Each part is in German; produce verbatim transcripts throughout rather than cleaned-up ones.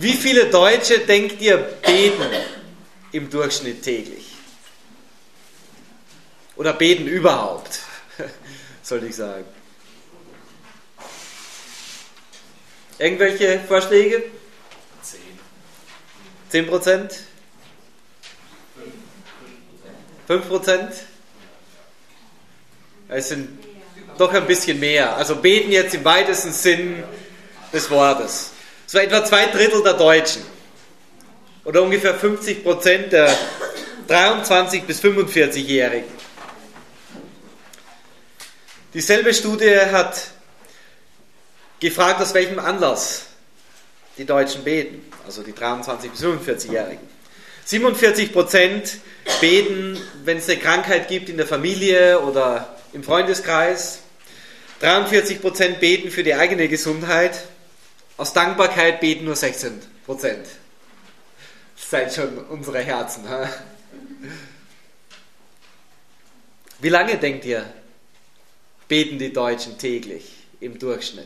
Wie viele Deutsche, denkt ihr, beten im Durchschnitt täglich? Oder beten überhaupt, sollte ich sagen. Irgendwelche Vorschläge? Zehn. Zehn Prozent? Fünf Prozent? Es sind doch ein bisschen mehr. Also beten jetzt im weitesten Sinn des Wortes. So etwa zwei Drittel der Deutschen. Oder ungefähr fünfzig Prozent der dreiundzwanzig- bis fünfundvierzig-Jährigen. Dieselbe Studie hat gefragt, aus welchem Anlass die Deutschen beten. Also die dreiundzwanzig- bis fünfundvierzig-Jährigen. siebenundvierzig Prozent beten, wenn es eine Krankheit gibt in der Familie oder im Freundeskreis. dreiundvierzig Prozent beten für die eigene Gesundheit. Aus Dankbarkeit beten nur sechzehn Prozent. Das seid schon unsere Herzen. Ha? Wie lange, denkt ihr, beten die Deutschen täglich im Durchschnitt?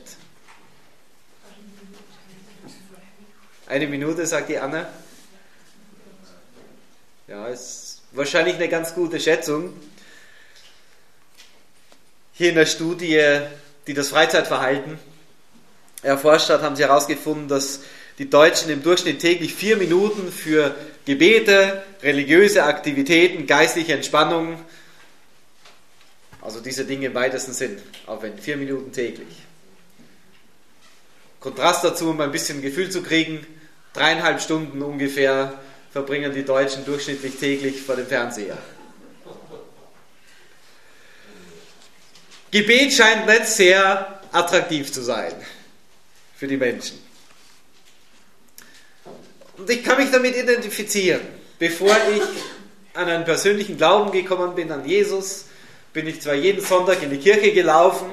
Eine Minute, sagt die Anna. Ja, ist wahrscheinlich eine ganz gute Schätzung. Hier in der Studie, die das Freizeitverhalten erforscht hat, haben sie herausgefunden, dass die Deutschen im Durchschnitt täglich vier Minuten für Gebete, religiöse Aktivitäten, geistliche Entspannung, also diese Dinge im weitesten Sinn, aufwenden. Vier Minuten täglich. Kontrast dazu, um ein bisschen Gefühl zu kriegen, dreieinhalb Stunden ungefähr verbringen die Deutschen durchschnittlich täglich vor dem Fernseher. Gebet scheint nicht sehr attraktiv zu sein für die Menschen. Und ich kann mich damit identifizieren. Bevor ich an einen persönlichen Glauben gekommen bin, an Jesus, bin ich zwar jeden Sonntag in die Kirche gelaufen,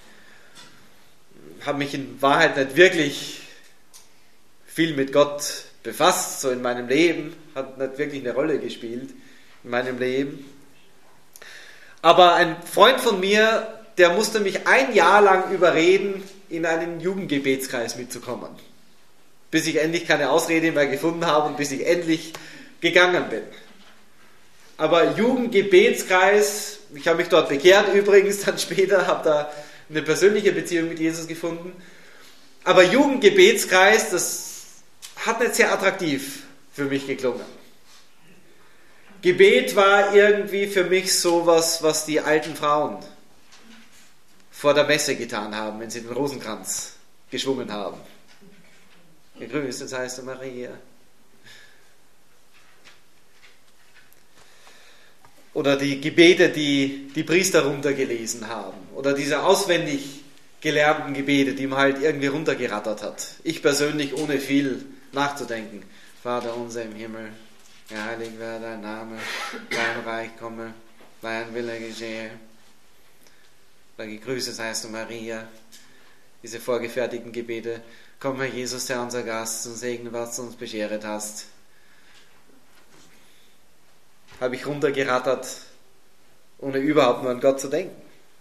habe mich in Wahrheit nicht wirklich viel mit Gott befasst, so in meinem Leben, hat nicht wirklich eine Rolle gespielt in meinem Leben. Aber ein Freund von mir, der musste mich ein Jahr lang überreden, in einen Jugendgebetskreis mitzukommen. Bis ich endlich keine Ausrede mehr gefunden habe und bis ich endlich gegangen bin. Aber Jugendgebetskreis, ich habe mich dort bekehrt übrigens dann später, habe da eine persönliche Beziehung mit Jesus gefunden. Aber Jugendgebetskreis, das hat nicht sehr attraktiv für mich geklungen. Gebet war irgendwie für mich sowas, was die alten Frauen vor der Messe getan haben, wenn sie den Rosenkranz geschwungen haben. Gegrüßt seist du, Maria. Oder die Gebete, die die Priester runtergelesen haben. Oder diese auswendig gelernten Gebete, die man halt irgendwie runtergerattert hat. Ich persönlich ohne viel nachzudenken. Vater unser im Himmel, geheiligt werde dein Name, dein Reich komme, dein Wille geschehe. Oder gegrüßet seist du, Maria. Diese vorgefertigten Gebete. Komm, Herr Jesus, der unser Gast, und segne, was du uns bescheret hast. Habe ich runtergerattert, ohne überhaupt nur an Gott zu denken.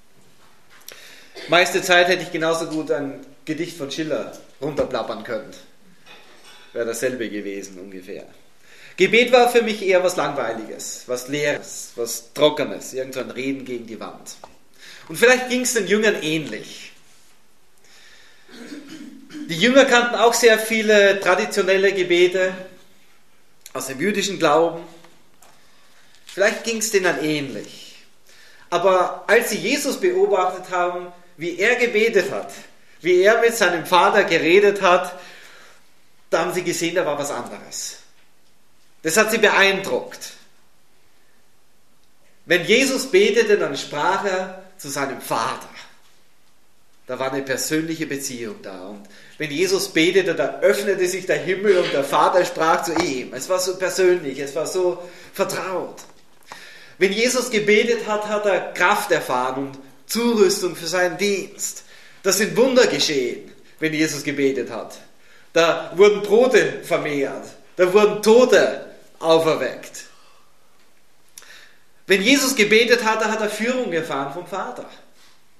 Meiste Zeit hätte ich genauso gut ein Gedicht von Schiller runterplappern können. Wäre dasselbe gewesen ungefähr. Gebet war für mich eher was Langweiliges, was Leeres, was Trockenes, irgend so ein Reden gegen die Wand. Und vielleicht ging es den Jüngern ähnlich. Die Jünger kannten auch sehr viele traditionelle Gebete aus dem jüdischen Glauben. Vielleicht ging es denen ähnlich. Aber als sie Jesus beobachtet haben, wie er gebetet hat, wie er mit seinem Vater geredet hat, da haben sie gesehen, da war was anderes. Das hat sie beeindruckt. Wenn Jesus betete, dann sprach er zu seinem Vater. Da war eine persönliche Beziehung da. Und wenn Jesus betete, da öffnete sich der Himmel und der Vater sprach zu ihm. Es war so persönlich, es war so vertraut. Wenn Jesus gebetet hat, hat er Kraft erfahren und Zurüstung für seinen Dienst. Das sind Wunder geschehen, wenn Jesus gebetet hat. Da wurden Brote vermehrt, da wurden Tote auferweckt. Wenn Jesus gebetet hat, hat er Führung erfahren vom Vater.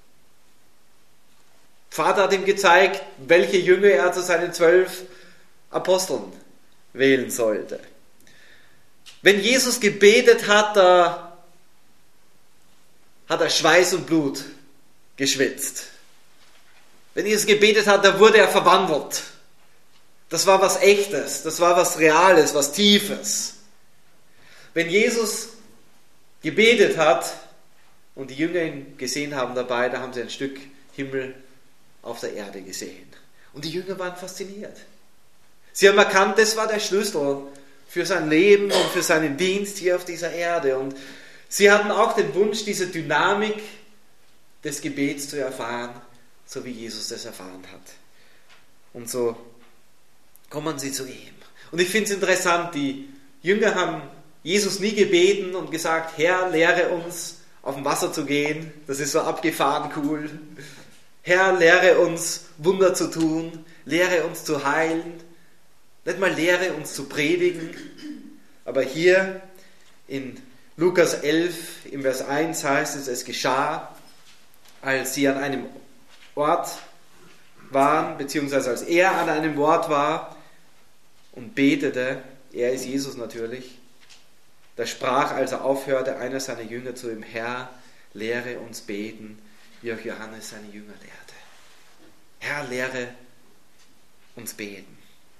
Vater hat ihm gezeigt, welche Jünger er zu seinen zwölf Aposteln wählen sollte. Wenn Jesus gebetet hat, da hat er Schweiß und Blut geschwitzt. Wenn Jesus gebetet hat, da wurde er verwandelt. Das war was Echtes, das war was Reales, was Tiefes. Wenn Jesus gebetet hat und die Jünger ihn gesehen haben dabei, da haben sie ein Stück Himmel auf der Erde gesehen. Und die Jünger waren fasziniert. Sie haben erkannt, das war der Schlüssel für sein Leben und für seinen Dienst hier auf dieser Erde. Und sie hatten auch den Wunsch, diese Dynamik des Gebets zu erfahren, so wie Jesus das erfahren hat. Und so kommen sie zu ihm. Und ich finde es interessant, die Jünger haben Jesus nie gebeten und gesagt, Herr, lehre uns, auf dem Wasser zu gehen. Das ist so abgefahren cool. Herr, lehre uns, Wunder zu tun. Lehre uns zu heilen. Nicht mal lehre uns zu predigen. Aber hier in Lukas elf, im Vers eins heißt es, es geschah, als sie an einem Ort waren, beziehungsweise als er an einem Ort war und betete, er ist Jesus natürlich, da sprach, als er aufhörte, einer seiner Jünger zu ihm, Herr, lehre uns beten, wie auch Johannes seine Jünger lehrte. Herr, lehre uns beten.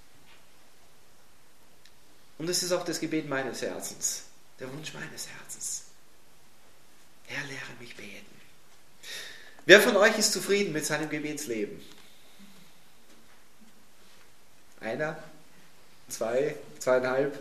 Und es ist auch das Gebet meines Herzens, der Wunsch meines Herzens. Herr, lehre mich beten. Wer von euch ist zufrieden mit seinem Gebetsleben? Einer? Zwei? Zweieinhalb?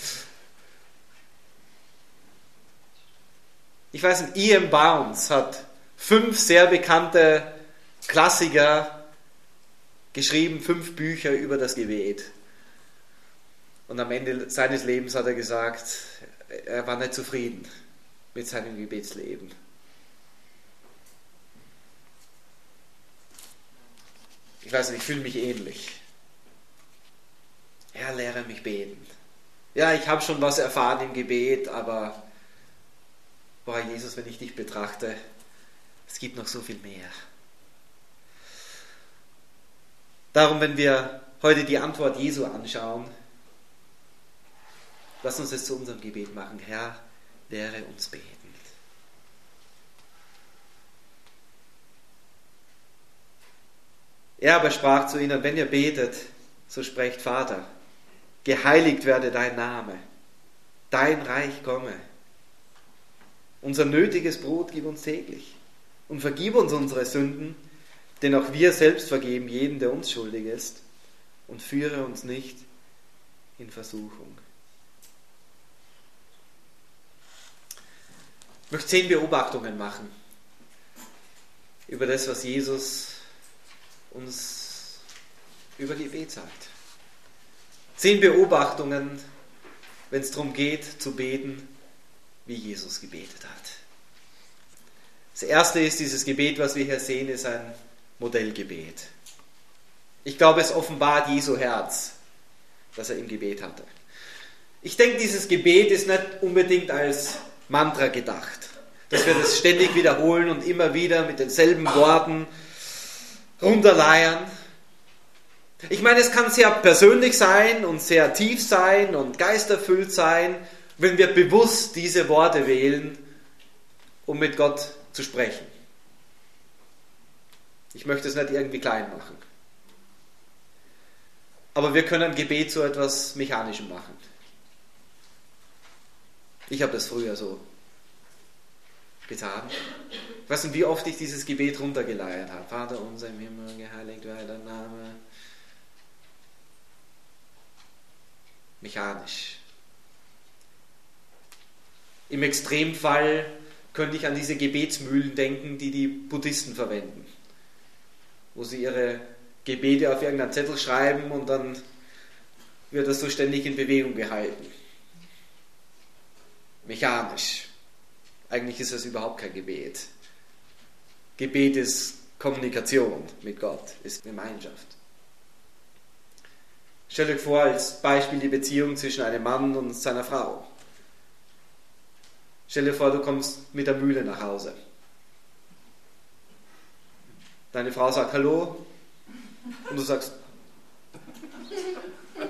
Ich weiß nicht, E M Bounds hat fünf sehr bekannte Klassiker geschrieben, fünf Bücher über das Gebet. Und am Ende seines Lebens hat er gesagt, er war nicht zufrieden mit seinem Gebetsleben. Ich weiß nicht, ich fühle mich ähnlich. Herr, lehre mich beten. Ja, ich habe schon was erfahren im Gebet, aber boah, Jesus, wenn ich dich betrachte, es gibt noch so viel mehr. Darum, wenn wir heute die Antwort Jesu anschauen, lass uns es zu unserem Gebet machen. Herr, lehre uns beten. Er aber sprach zu ihnen, wenn ihr betet, so sprecht, Vater, geheiligt werde dein Name, dein Reich komme. Unser nötiges Brot gib uns täglich und vergib uns unsere Sünden, denn auch wir selbst vergeben jedem, der uns schuldig ist, und führe uns nicht in Versuchung. Ich möchte zehn Beobachtungen machen über das, was Jesus uns über Gebet sagt. Zehn Beobachtungen, wenn es darum geht, zu beten, wie Jesus gebetet hat. Das erste ist, dieses Gebet, was wir hier sehen, ist ein Modellgebet. Ich glaube, es offenbart Jesu Herz, das er im Gebet hatte. Ich denke, dieses Gebet ist nicht unbedingt als Mantra gedacht, dass wir das ständig wiederholen und immer wieder mit denselben Worten runterleiern. Ich meine, es kann sehr persönlich sein und sehr tief sein und geisterfüllt sein, wenn wir bewusst diese Worte wählen, um mit Gott zu sprechen. Ich möchte es nicht irgendwie klein machen. Aber wir können Gebet zu etwas Mechanischem machen. Ich habe das früher so getan. Ich weiß nicht, wie oft ich dieses Gebet runtergeleiert habe. Vater unser im Himmel, geheiligt werde dein Name. Mechanisch. Im Extremfall könnte ich an diese Gebetsmühlen denken, die die Buddhisten verwenden, wo sie ihre Gebete auf irgendeinen Zettel schreiben und dann wird das so ständig in Bewegung gehalten. Mechanisch. Eigentlich ist das überhaupt kein Gebet. Gebet ist Kommunikation mit Gott, ist Gemeinschaft. Stellt euch vor, als Beispiel die Beziehung zwischen einem Mann und seiner Frau. Stell dir vor, du kommst mit der Mühle nach Hause. Deine Frau sagt Hallo und du sagst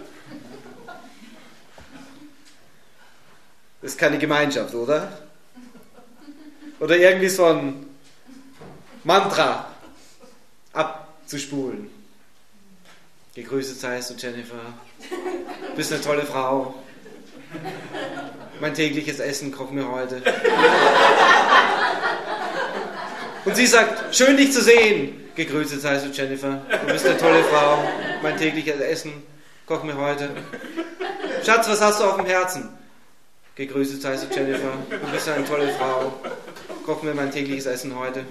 keine Gemeinschaft, oder? Oder irgendwie so ein Mantra abzuspulen. Gegrüßet seist du, Jennifer. Du bist eine tolle Frau. Mein tägliches Essen kochen wir heute. Und sie sagt, schön dich zu sehen. Gegrüßet seist du, Jennifer. Du bist eine tolle Frau. Mein tägliches Essen kochen wir heute. Schatz, was hast du auf dem Herzen? Gegrüßet seist du, Jennifer. Du bist eine tolle Frau. Kochen wir mein tägliches Essen heute.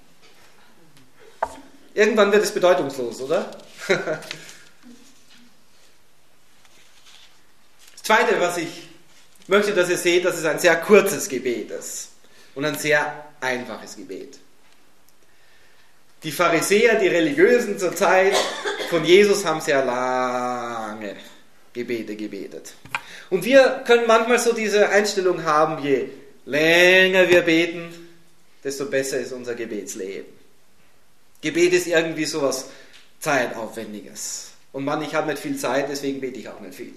Irgendwann wird es bedeutungslos, oder? Das Zweite, was ich möchte, dass ihr seht, dass es ein sehr kurzes Gebet ist und ein sehr einfaches Gebet. Die Pharisäer, die Religiösen zur Zeit von Jesus haben sehr lange Gebete gebetet. Und wir können manchmal so diese Einstellung haben, je länger wir beten, desto besser ist unser Gebetsleben. Gebet ist irgendwie so was Zeitaufwendiges. Und Mann, ich habe nicht viel Zeit, deswegen bete ich auch nicht viel.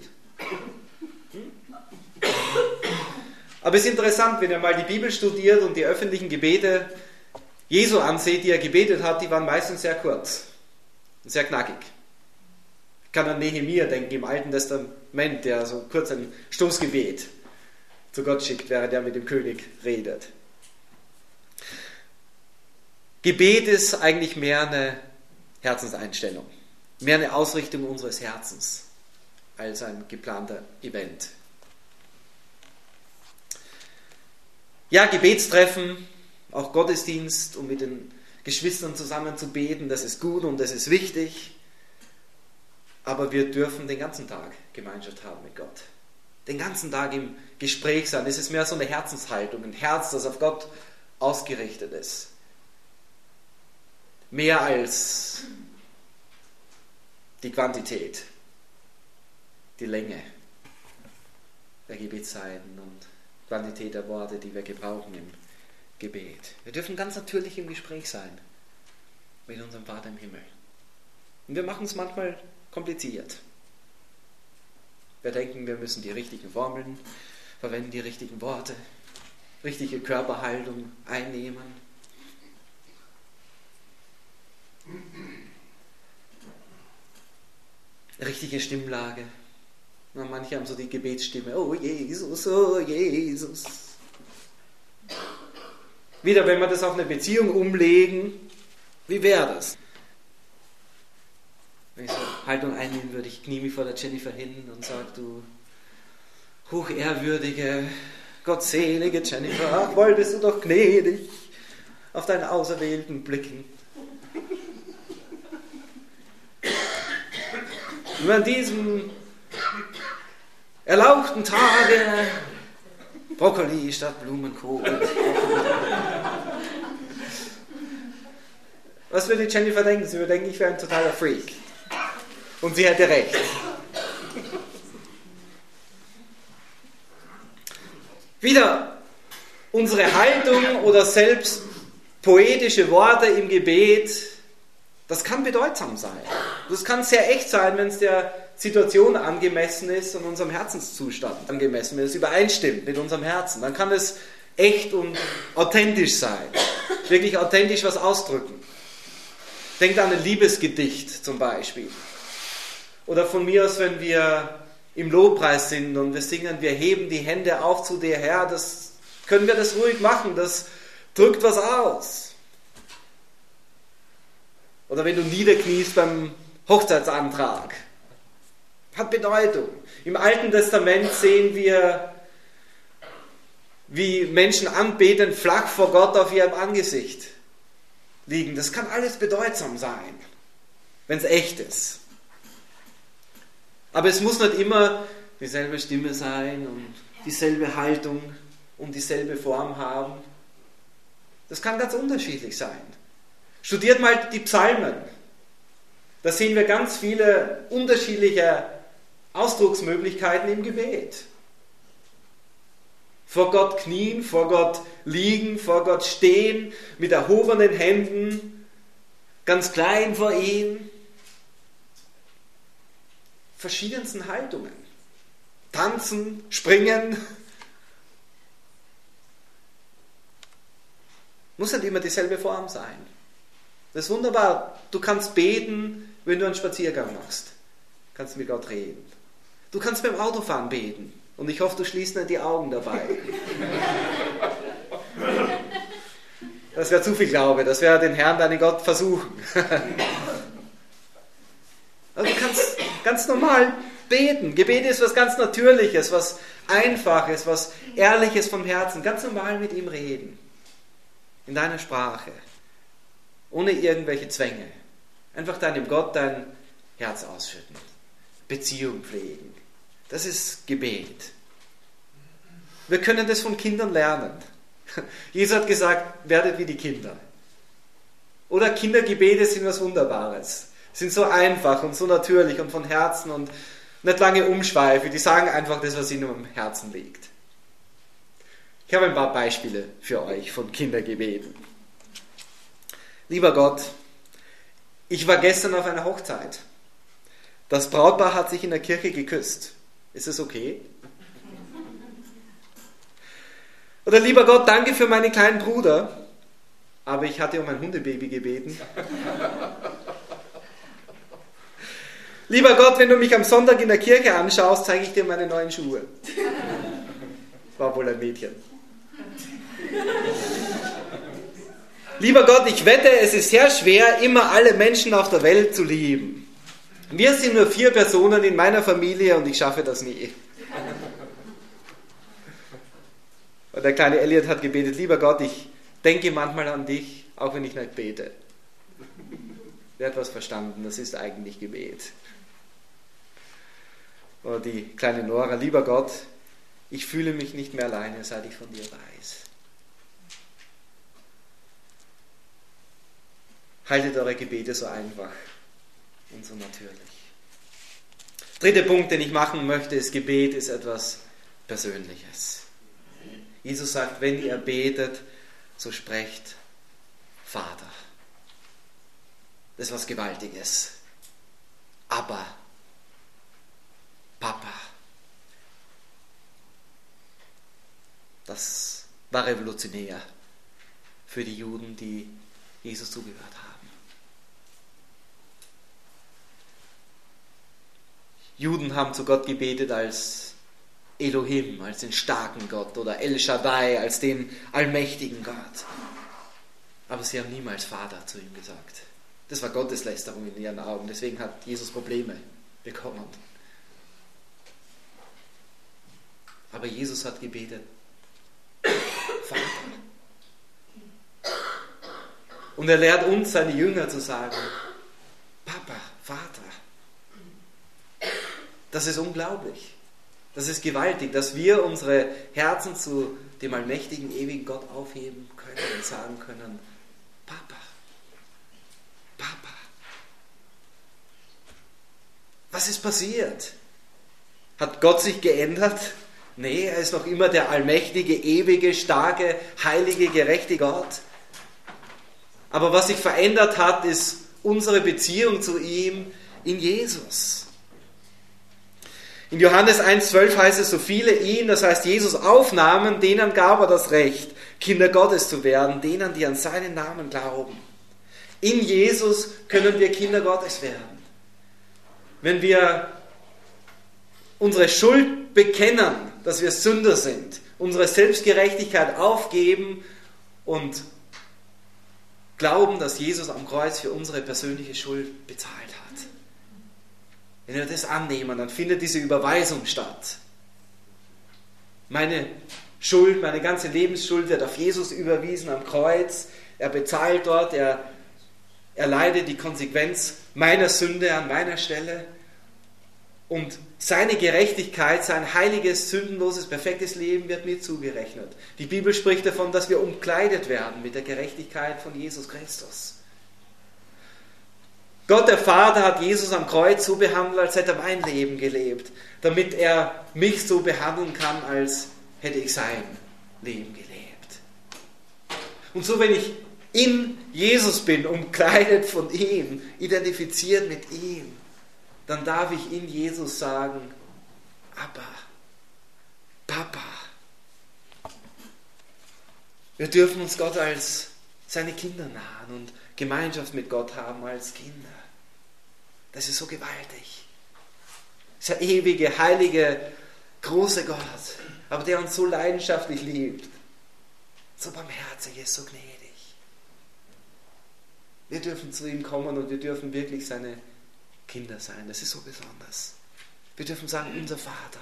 Aber es ist interessant, wenn ihr mal die Bibel studiert und die öffentlichen Gebete Jesu ansieht, die er gebetet hat, die waren meistens sehr kurz und sehr knackig. Ich kann an Nehemia denken im Alten Testament, der so kurz ein Stoßgebet zu Gott schickt, während er mit dem König redet. Gebet ist eigentlich mehr eine Herzenseinstellung, mehr eine Ausrichtung unseres Herzens als ein geplanter Event. Ja, Gebetstreffen, auch Gottesdienst, um mit den Geschwistern zusammen zu beten, das ist gut und das ist wichtig. Aber wir dürfen den ganzen Tag Gemeinschaft haben mit Gott. Den ganzen Tag im Gespräch sein. Es ist mehr so eine Herzenshaltung, ein Herz, das auf Gott ausgerichtet ist. Mehr als die Quantität, die Länge der Gebetszeiten und Quantität der Worte, die wir gebrauchen im Gebet. Wir dürfen ganz natürlich im Gespräch sein mit unserem Vater im Himmel. Und wir machen es manchmal kompliziert. Wir denken, wir müssen die richtigen Formeln verwenden, die richtigen Worte, richtige Körperhaltung einnehmen. Richtige Stimmlage. Na, manche haben so die Gebetsstimme, oh Jesus, oh Jesus. Wieder, wenn wir das auf eine Beziehung umlegen, wie wäre das? Wenn ich so Haltung einnehmen würde, ich knie mich vor der Jennifer hin und sage, du hochehrwürdige, gottselige Jennifer, ach, wolltest du doch gnädig auf deinen Auserwählten blicken. Und an diesem erlauchten Tage Brokkoli statt Blumenkohl. Was würde Jennifer denken? Sie würde denken, ich wäre ein totaler Freak. Und sie hätte recht. Wieder unsere Haltung oder selbst poetische Worte im Gebet, das kann bedeutsam sein. Das kann sehr echt sein, wenn es der Situation angemessen ist und unserem Herzenszustand angemessen, wenn es übereinstimmt mit unserem Herzen. Dann kann es echt und authentisch sein. Wirklich authentisch was ausdrücken. Denkt an ein Liebesgedicht zum Beispiel. Oder von mir aus, wenn wir im Lobpreis sind und wir singen, wir heben die Hände auf zu dir, Herr, das können wir das ruhig machen, das drückt was aus. Oder wenn du niederkniest beim Hochzeitsantrag. Hat Bedeutung. Im Alten Testament sehen wir, wie Menschen anbeten, flach vor Gott auf ihrem Angesicht liegen. Das kann alles bedeutsam sein, wenn es echt ist. Aber es muss nicht immer dieselbe Stimme sein und dieselbe Haltung und dieselbe Form haben. Das kann ganz unterschiedlich sein. Studiert mal die Psalmen. Da sehen wir ganz viele unterschiedliche Ausdrucksmöglichkeiten im Gebet. Vor Gott knien, vor Gott liegen, vor Gott stehen, mit erhobenen Händen, ganz klein vor ihm. Verschiedensten Haltungen. Tanzen, springen, Muss nicht immer dieselbe Form sein. Das ist wunderbar. Du kannst beten, wenn du einen Spaziergang machst. Du kannst mit Gott reden. Du kannst beim Autofahren beten. Und ich hoffe, du schließt nicht die Augen dabei. Das wäre zu viel Glaube. Das wäre den Herrn, deinen Gott, versuchen. Also du kannst ganz normal beten. Gebet ist was ganz Natürliches, was Einfaches, was Ehrliches vom Herzen. Ganz normal mit ihm reden. In deiner Sprache. Ohne irgendwelche Zwänge. Einfach deinem Gott dein Herz ausschütten. Beziehung pflegen. Das ist Gebet. Wir können das von Kindern lernen. Jesus hat gesagt, werdet wie die Kinder. Oder Kindergebete sind was Wunderbares. Sind so einfach und so natürlich und von Herzen und nicht lange Umschweife. Die sagen einfach das, was ihnen am Herzen liegt. Ich habe ein paar Beispiele für euch von Kindergebeten. Lieber Gott, ich war gestern auf einer Hochzeit. Das Brautpaar hat sich in der Kirche geküsst. Ist es okay? Oder lieber Gott, danke für meinen kleinen Bruder, aber ich hatte um ein Hundebaby gebeten. Lieber Gott, wenn du mich am Sonntag in der Kirche anschaust, zeige ich dir meine neuen Schuhe. Das war wohl ein Mädchen. Lieber Gott, ich wette, es ist sehr schwer, immer alle Menschen auf der Welt zu lieben. Wir sind nur vier Personen in meiner Familie und ich schaffe das nie. Und der kleine Elliot hat gebetet, lieber Gott, ich denke manchmal an dich, auch wenn ich nicht bete. Wer hat was verstanden? Das ist eigentlich Gebet. Oder die kleine Nora, lieber Gott, ich fühle mich nicht mehr alleine, seit ich von dir weiß. Haltet eure Gebete so einfach und so natürlich. Dritter Punkt, den ich machen möchte, ist, Gebet ist etwas Persönliches. Jesus sagt, wenn ihr betet, so sprecht Vater. Das ist was Gewaltiges. Aber Papa. Das war revolutionär für die Juden, die Jesus zugehört haben. Juden haben zu Gott gebetet als Elohim, als den starken Gott, oder El Shaddai, als den allmächtigen Gott. Aber sie haben niemals Vater zu ihm gesagt. Das war Gotteslästerung in ihren Augen. Deswegen hat Jesus Probleme bekommen. Aber Jesus hat gebetet, Vater. Und er lehrt uns, seine Jünger, zu sagen, Papa, Vater. Das ist unglaublich. Das ist gewaltig, dass wir unsere Herzen zu dem allmächtigen, ewigen Gott aufheben können und sagen können, Papa, Papa. Was ist passiert? Hat Gott sich geändert? Nee, er ist noch immer der allmächtige, ewige, starke, heilige, gerechte Gott. Aber was sich verändert hat, ist unsere Beziehung zu ihm in Jesus. In Johannes eins zwölf heißt es, so viele ihn, das heißt Jesus, aufnahmen, denen gab er das Recht, Kinder Gottes zu werden, denen, die an seinen Namen glauben. In Jesus können wir Kinder Gottes werden. Wenn wir unsere Schuld bekennen, dass wir Sünder sind, unsere Selbstgerechtigkeit aufgeben und glauben, dass Jesus am Kreuz für unsere persönliche Schuld bezahlt hat. Wenn wir das annehmen, dann findet diese Überweisung statt. Meine Schuld, meine ganze Lebensschuld wird auf Jesus überwiesen am Kreuz. Er bezahlt dort, er, er leidet die Konsequenz meiner Sünde an meiner Stelle. Und seine Gerechtigkeit, sein heiliges, sündenloses, perfektes Leben wird mir zugerechnet. Die Bibel spricht davon, dass wir umkleidet werden mit der Gerechtigkeit von Jesus Christus. Gott, der Vater, hat Jesus am Kreuz so behandelt, als hätte er mein Leben gelebt, damit er mich so behandeln kann, als hätte ich sein Leben gelebt. Und so, wenn ich in Jesus bin, umkleidet von ihm, identifiziert mit ihm, dann darf ich in Jesus sagen, Abba, Papa. Wir dürfen uns Gott als seine Kinder nahen und Gemeinschaft mit Gott haben als Kinder. Das ist so gewaltig. Dieser ewige, heilige, große Gott, aber der uns so leidenschaftlich liebt, so barmherzig ist, so gnädig. Wir dürfen zu ihm kommen und wir dürfen wirklich seine Kinder sein. Das ist so besonders. Wir dürfen sagen, unser Vater.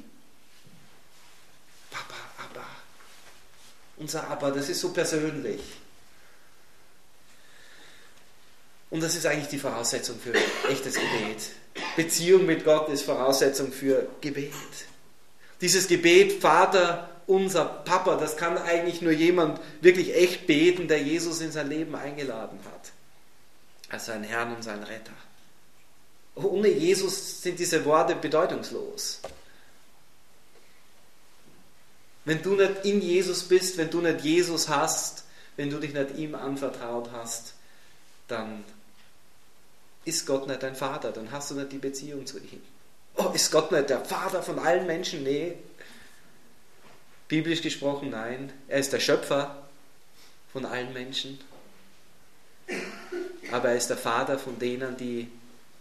Papa, Abba. Unser Abba, das ist so persönlich. Und das ist eigentlich die Voraussetzung für echtes Gebet. Beziehung mit Gott ist Voraussetzung für Gebet. Dieses Gebet, Vater, unser Papa, das kann eigentlich nur jemand wirklich echt beten, der Jesus in sein Leben eingeladen hat. Als seinen Herrn und seinen Retter. Ohne Jesus sind diese Worte bedeutungslos. Wenn du nicht in Jesus bist, wenn du nicht Jesus hast, wenn du dich nicht ihm anvertraut hast, dann ist Gott nicht dein Vater, dann hast du nicht die Beziehung zu ihm. Oh, ist Gott nicht der Vater von allen Menschen? Nee. Biblisch gesprochen, nein. Er ist der Schöpfer von allen Menschen. Aber er ist der Vater von denen, die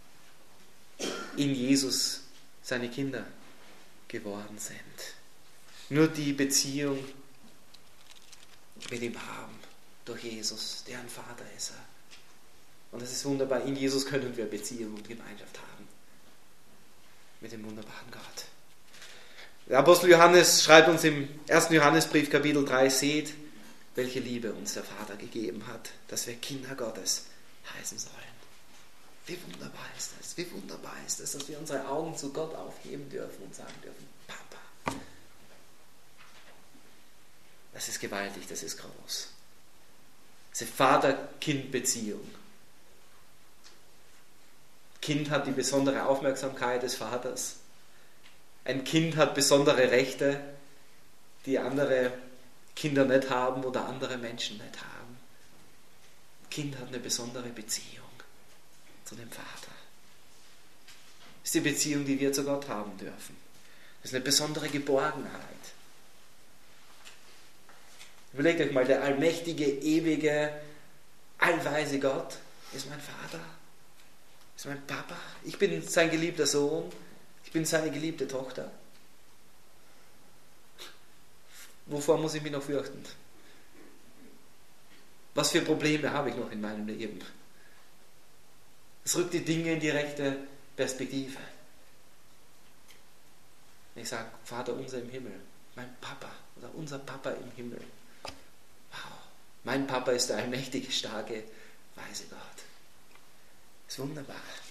in Jesus seine Kinder geworden sind. Nur die Beziehung mit ihm haben, durch Jesus, deren Vater ist er. Und das ist wunderbar, in Jesus können wir Beziehung und Gemeinschaft haben. Mit dem wunderbaren Gott. Der Apostel Johannes schreibt uns im ersten Johannesbrief Kapitel drei, seht, welche Liebe uns der Vater gegeben hat, dass wir Kinder Gottes heißen sollen. Wie wunderbar ist das, wie wunderbar ist das, dass wir unsere Augen zu Gott aufheben dürfen und sagen dürfen, Papa. Das ist gewaltig, das ist groß. Diese Vater-Kind-Beziehung. Kind hat die besondere Aufmerksamkeit des Vaters. Ein Kind hat besondere Rechte, die andere Kinder nicht haben oder andere Menschen nicht haben. Ein Kind hat eine besondere Beziehung zu dem Vater. Das ist die Beziehung, die wir zu Gott haben dürfen. Das ist eine besondere Geborgenheit. Überlegt euch mal, der allmächtige, ewige, allweise Gott ist mein Vater, ist mein Papa. Ich bin sein geliebter Sohn, ich bin seine geliebte Tochter. Wovor muss ich mich noch fürchten? Was für Probleme habe ich noch in meinem Leben? Es rückt die Dinge in die rechte Perspektive. Ich sage, Vater unser im Himmel, mein Papa oder unser Papa im Himmel. Wow, mein Papa ist der allmächtige, starke, weise Gott. Das ist wunderbar.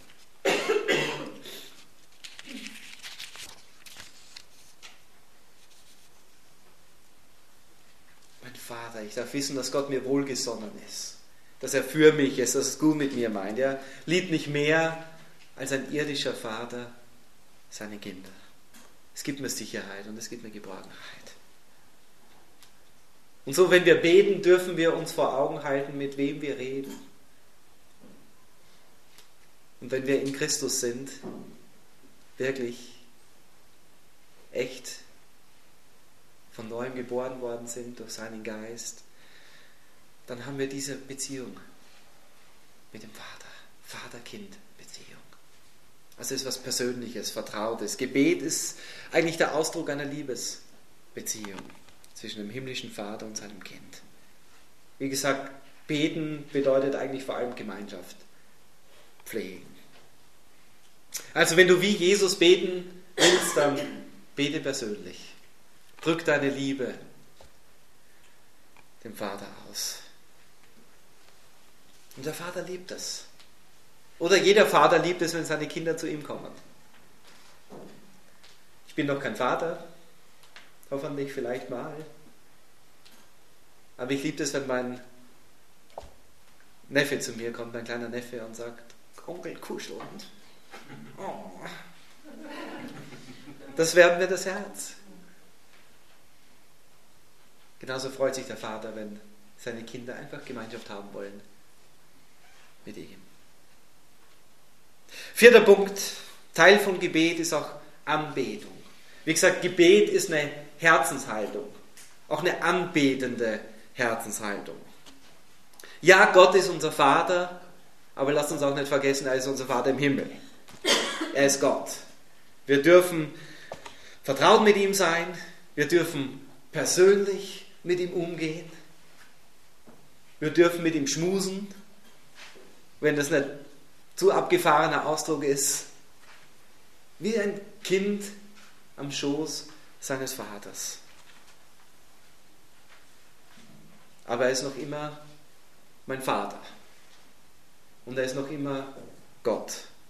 Mein Vater, ich darf wissen, dass Gott mir wohlgesonnen ist. Dass er für mich ist, dass es gut mit mir meint. Er liebt nicht mehr als ein irdischer Vater seine Kinder. Es gibt mir Sicherheit und es gibt mir Geborgenheit. Und so, wenn wir beten, dürfen wir uns vor Augen halten, mit wem wir reden. Und wenn wir in Christus sind, wirklich echt von neuem geboren worden sind durch seinen Geist, dann haben wir diese Beziehung mit dem Vater. Vater-Kind-Beziehung. Also es ist was Persönliches, Vertrautes. Gebet ist eigentlich der Ausdruck einer Liebesbeziehung zwischen dem himmlischen Vater und seinem Kind. Wie gesagt, beten bedeutet eigentlich vor allem Gemeinschaft pflegen. Also wenn du wie Jesus beten willst, dann bete persönlich. Drück deine Liebe dem Vater aus. Und der Vater liebt es. Oder jeder Vater liebt es, wenn seine Kinder zu ihm kommen. Ich bin noch kein Vater, hoffentlich vielleicht mal. Aber ich liebe es, wenn mein Neffe zu mir kommt, mein kleiner Neffe, und sagt, Onkel, kuscheln. Oh. Das wärmt mir das Herz. Genauso freut sich der Vater, wenn seine Kinder einfach Gemeinschaft haben wollen mit ihm. Vierter Punkt, Teil von Gebet ist auch Anbetung. Wie gesagt, Gebet ist eine Herzenshaltung, auch eine anbetende Herzenshaltung. Ja, Gott ist unser Vater, aber lasst uns auch nicht vergessen, er ist unser Vater im Himmel. Er ist Gott. Wir dürfen vertraut mit ihm sein, wir dürfen persönlich mit ihm umgehen, wir dürfen mit ihm schmusen, wenn das nicht zu abgefahrener Ausdruck ist, wie ein Kind am Schoß seines Vaters. Aber er ist noch immer mein Vater. Und er ist noch immer Gott.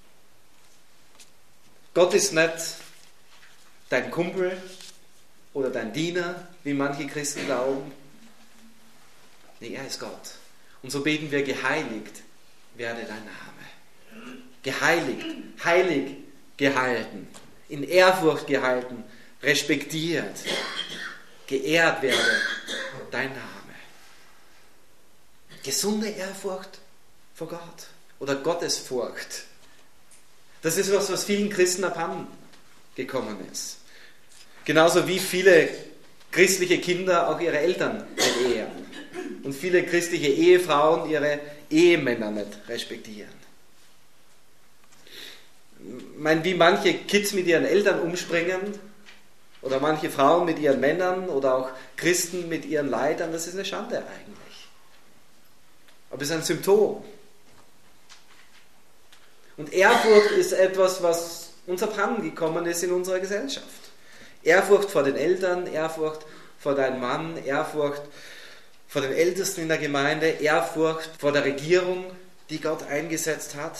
Gott ist nicht dein Kumpel oder dein Diener, wie manche Christen glauben. Nee, er ist Gott. Und so beten wir: geheiligt werde dein Name. Geheiligt, heilig gehalten, in Ehrfurcht gehalten, respektiert, geehrt werde dein Name. Gesunde Ehrfurcht vor Gott oder Gottesfurcht. Das ist was, was vielen Christen abhanden gekommen ist. Genauso wie viele christliche Kinder auch ihre Eltern nicht ehren und viele christliche Ehefrauen ihre Ehemänner nicht respektieren. Ich meine, wie manche Kids mit ihren Eltern umspringen oder manche Frauen mit ihren Männern oder auch Christen mit ihren Leitern, das ist eine Schande eigentlich. Aber es ist ein Symptom. Und Ehrfurcht ist etwas, was uns abhanden gekommen ist in unserer Gesellschaft. Ehrfurcht vor den Eltern, Ehrfurcht vor deinem Mann, Ehrfurcht vor den Ältesten in der Gemeinde, Ehrfurcht vor der Regierung, die Gott eingesetzt hat.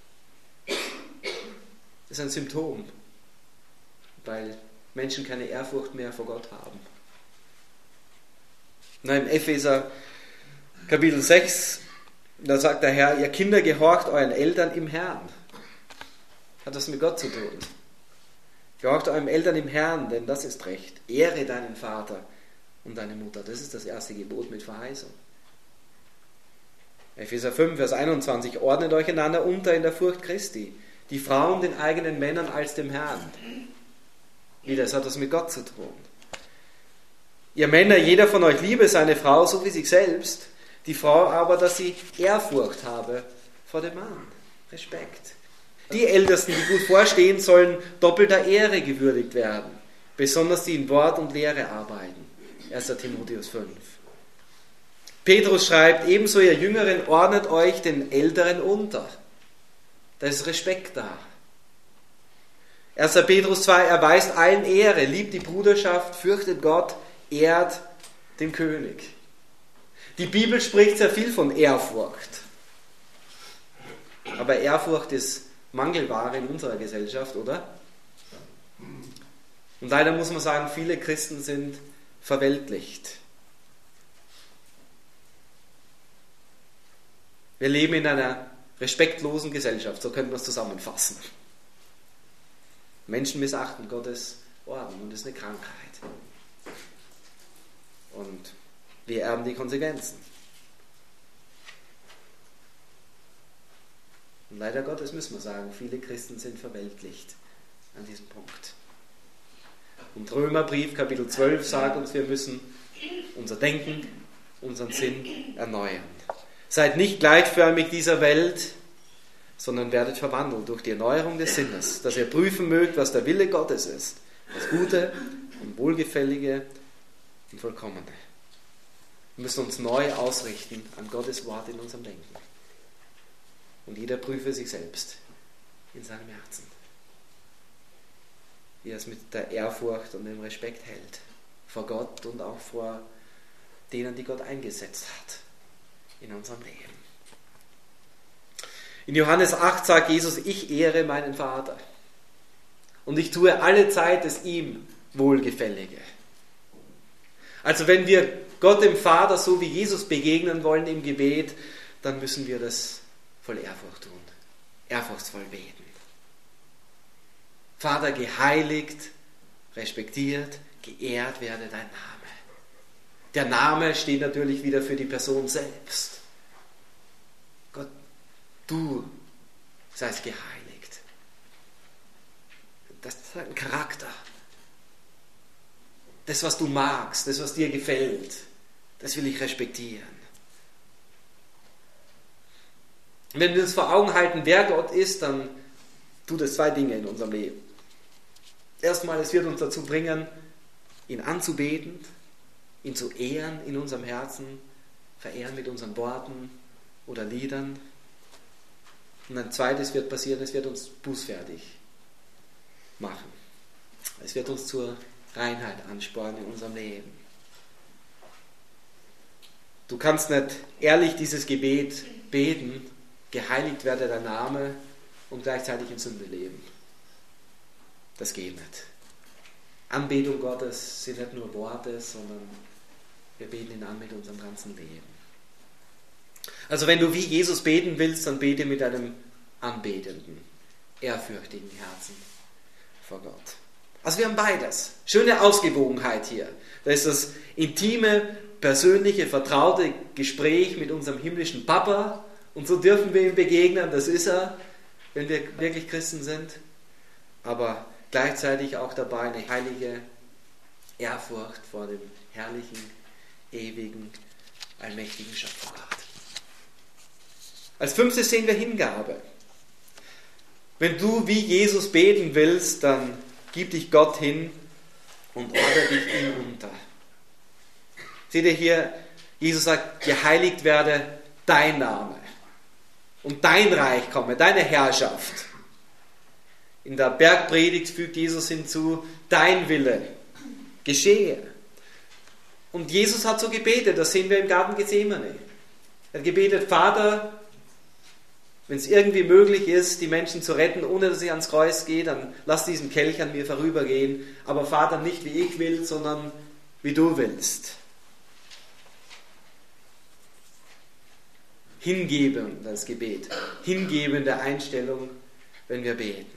Das ist ein Symptom, weil Menschen keine Ehrfurcht mehr vor Gott haben. Na, im Epheser Kapitel sechs, da sagt der Herr: ihr Kinder, gehorcht euren Eltern im Herrn. Hat das mit Gott zu tun. Gehorcht euren Eltern im Herrn, denn das ist recht. Ehre deinen Vater und deine Mutter. Das ist das erste Gebot mit Verheißung. Epheser fünf, Vers einundzwanzig. Ordnet euch einander unter in der Furcht Christi. Die Frauen den eigenen Männern als dem Herrn. Wieder, das hat das mit Gott zu tun. Ihr Männer, jeder von euch liebe seine Frau, so wie sich selbst. Die Frau aber, dass sie Ehrfurcht habe vor dem Mann. Respekt. Die Ältesten, die gut vorstehen, sollen doppelter Ehre gewürdigt werden. Besonders die in Wort und Lehre arbeiten. erster Timotheus fünf. Petrus schreibt: ebenso ihr Jüngeren ordnet euch den Älteren unter. Da ist Respekt da. erster Petrus zwei, erweist allen Ehre, liebt die Bruderschaft, fürchtet Gott, ehrt den König. Die Bibel spricht sehr viel von Ehrfurcht. Aber Ehrfurcht ist Mangelware in unserer Gesellschaft, oder? Und leider muss man sagen, viele Christen sind verweltlicht. Wir leben in einer respektlosen Gesellschaft, so könnte man es zusammenfassen. Menschen missachten Gottes Ordnung und das ist eine Krankheit. Und wir erben die Konsequenzen. Und leider Gottes müssen wir sagen, viele Christen sind verweltlicht an diesem Punkt. Und Römerbrief Kapitel zwölf sagt uns, wir müssen unser Denken, unseren Sinn erneuern. Seid nicht gleichförmig dieser Welt, sondern werdet verwandelt durch die Erneuerung des Sinnes, dass ihr prüfen mögt, was der Wille Gottes ist, das Gute und Wohlgefällige und Vollkommene. Wir müssen uns neu ausrichten an Gottes Wort in unserem Denken. Und jeder prüfe sich selbst in seinem Herzen, wie er es mit der Ehrfurcht und dem Respekt hält, vor Gott und auch vor denen, die Gott eingesetzt hat in unserem Leben. In Johannes acht sagt Jesus: ich ehre meinen Vater und ich tue alle Zeit das ihm Wohlgefällige. Also wenn wir Gott dem Vater so wie Jesus begegnen wollen im Gebet, dann müssen wir das voll Ehrfurcht tun, ehrfurchtsvoll beten. Vater, geheiligt, respektiert, geehrt werde dein Name. Der Name steht natürlich wieder für die Person selbst. Gott, du seist geheiligt. Das ist ein Charakter. Das, was du magst, das, was dir gefällt, das will ich respektieren. Wenn wir uns vor Augen halten, wer Gott ist, dann tut es zwei Dinge in unserem Leben. Erstmal, es wird uns dazu bringen, ihn anzubeten, ihn zu ehren in unserem Herzen, verehren mit unseren Worten oder Liedern. Und ein zweites wird passieren, es wird uns bußfertig machen. Es wird uns zur Reinheit anspornen in unserem Leben. Du kannst nicht ehrlich dieses Gebet beten, geheiligt werde dein Name, und gleichzeitig in Sünde leben. Das geht nicht. Anbetung Gottes sind nicht nur Worte, sondern wir beten ihn an mit unserem ganzen Leben. Also wenn du wie Jesus beten willst, dann bete mit einem anbetenden, ehrfürchtigen Herzen vor Gott. Also wir haben beides. Schöne Ausgewogenheit hier. Da ist das intime, persönliche, vertraute Gespräch mit unserem himmlischen Papa, und so dürfen wir ihm begegnen, das ist er, wenn wir wirklich Christen sind. Aber gleichzeitig auch dabei eine heilige Ehrfurcht vor dem herrlichen, ewigen, allmächtigen Schöpfergott. Als fünftes sehen wir Hingabe. Wenn du wie Jesus beten willst, dann gib dich Gott hin und ordne dich ihm unter. Seht ihr hier, Jesus sagt, geheiligt werde dein Name und dein Reich komme, deine Herrschaft. In der Bergpredigt fügt Jesus hinzu, dein Wille geschehe. Und Jesus hat so gebetet, das sehen wir im Garten Gethsemane. Er hat gebetet, Vater, wenn es irgendwie möglich ist, die Menschen zu retten, ohne dass ich ans Kreuz gehe, dann lass diesen Kelch an mir vorübergehen. Aber Vater, nicht wie ich will, sondern wie du willst. Hingebendes Gebet, hingebende Einstellung, wenn wir beten.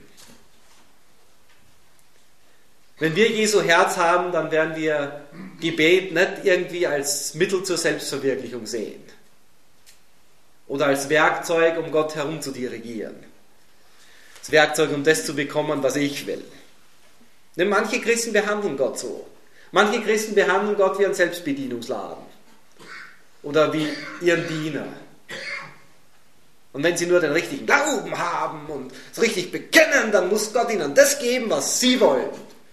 Wenn wir Jesu Herz haben, dann werden wir Gebet nicht irgendwie als Mittel zur Selbstverwirklichung sehen oder als Werkzeug, um Gott herum zu dirigieren. Das Werkzeug, um das zu bekommen, was ich will. Denn manche Christen behandeln Gott so. Manche Christen behandeln Gott wie einen Selbstbedienungsladen oder wie ihren Diener. Und wenn sie nur den richtigen Glauben haben und es richtig bekennen, dann muss Gott ihnen das geben, was sie wollen.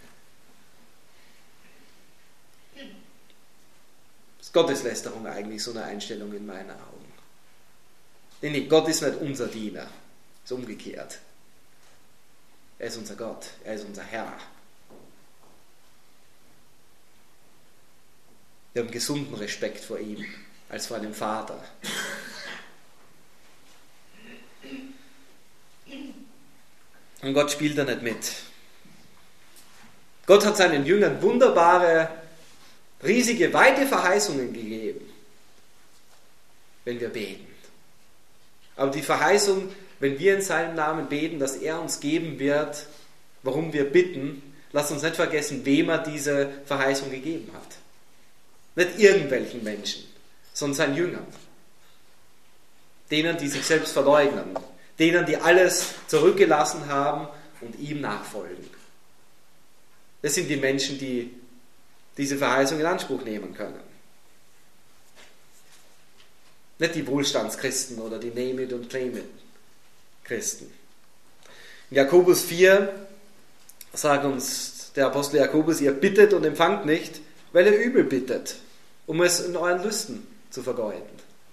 Das ist Gotteslästerung eigentlich, so eine Einstellung in meinen Augen. Nee, nee, Gott ist nicht unser Diener. Es ist umgekehrt. Er ist unser Gott. Er ist unser Herr. Wir haben gesunden Respekt vor ihm, als vor einem Vater. Und Gott spielt da nicht mit. Gott hat seinen Jüngern wunderbare, riesige, weite Verheißungen gegeben, wenn wir beten. Aber die Verheißung, wenn wir in seinem Namen beten, dass er uns geben wird, warum wir bitten, lasst uns nicht vergessen, wem er diese Verheißung gegeben hat. Nicht irgendwelchen Menschen, sondern seinen Jüngern. Denen, die sich selbst verleugnen. Denen, die alles zurückgelassen haben und ihm nachfolgen. Das sind die Menschen, die diese Verheißung in Anspruch nehmen können. Nicht die Wohlstandschristen oder die Name it und claim it Christen. In Jakobus vier sagt uns der Apostel Jakobus, ihr bittet und empfangt nicht, weil ihr übel bittet, um es in euren Lüsten zu vergeuden.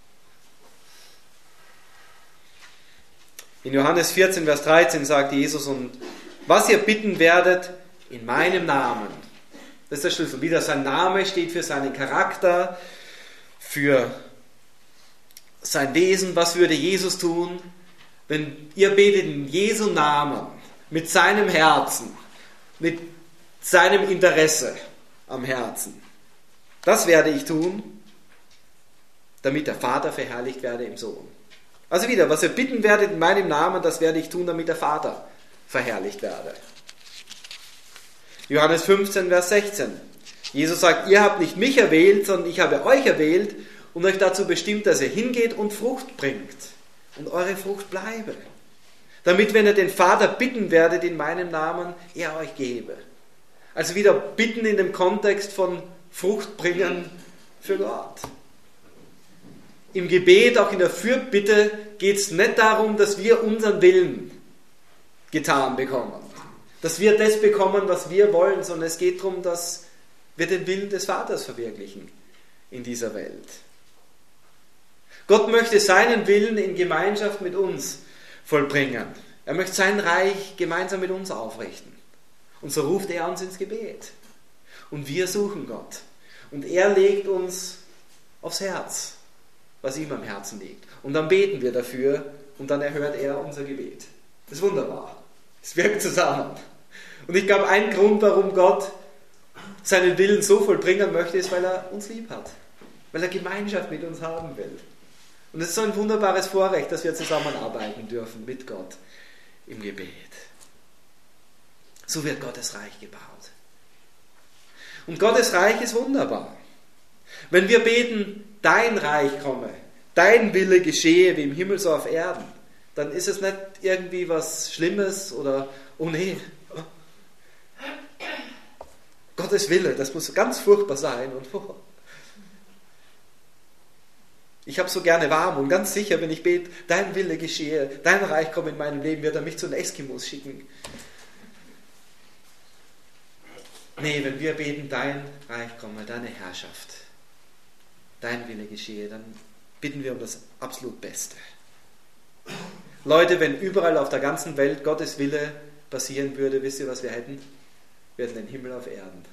In Johannes vierzehn, Vers dreizehn sagt Jesus, und was ihr bitten werdet in meinem Namen, das ist der Schlüssel. Wieder sein Name steht für seinen Charakter, für sein Wesen. Was würde Jesus tun? Wenn ihr betet in Jesu Namen, mit seinem Herzen, mit seinem Interesse am Herzen. Das werde ich tun, damit der Vater verherrlicht werde im Sohn. Also wieder, was ihr bitten werdet in meinem Namen, das werde ich tun, damit der Vater verherrlicht werde. Johannes fünfzehn, Vers sechzehn. Jesus sagt, ihr habt nicht mich erwählt, sondern ich habe euch erwählt und euch dazu bestimmt, dass ihr hingeht und Frucht bringt und eure Frucht bleibe. Damit, wenn ihr den Vater bitten werdet in meinem Namen, er euch gebe. Also wieder bitten in dem Kontext von Frucht bringen für Gott. Im Gebet, auch in der Fürbitte, geht es nicht darum, dass wir unseren Willen getan bekommen. Dass wir das bekommen, was wir wollen, sondern es geht darum, dass wir den Willen des Vaters verwirklichen in dieser Welt. Gott möchte seinen Willen in Gemeinschaft mit uns vollbringen. Er möchte sein Reich gemeinsam mit uns aufrichten. Und so ruft er uns ins Gebet. Und wir suchen Gott. Und er legt uns aufs Herz, was ihm am Herzen liegt. Und dann beten wir dafür und dann erhört er unser Gebet. Das ist wunderbar. Es wirkt zusammen. Und ich glaube, ein Grund, warum Gott seinen Willen so vollbringen möchte, ist, weil er uns lieb hat. Weil er Gemeinschaft mit uns haben will. Und es ist so ein wunderbares Vorrecht, dass wir zusammenarbeiten dürfen mit Gott im Gebet. So wird Gottes Reich gebaut. Und Gottes Reich ist wunderbar. Wenn wir beten, dein Reich komme, dein Wille geschehe wie im Himmel so auf Erden, dann ist es nicht irgendwie was Schlimmes oder, oh nee, Gottes Wille, das muss ganz furchtbar sein. Und oh, ich habe so gerne warm und ganz sicher, wenn ich bete, dein Wille geschehe, dein Reich komme in meinem Leben, wird er mich zu den Eskimos schicken. Nee, wenn wir beten, dein Reich komme, deine Herrschaft, dein Wille geschehe, dann bitten wir um das absolut Beste. Leute, wenn überall auf der ganzen Welt Gottes Wille passieren würde, wisst ihr, was wir hätten? Wir hätten den Himmel auf Erden.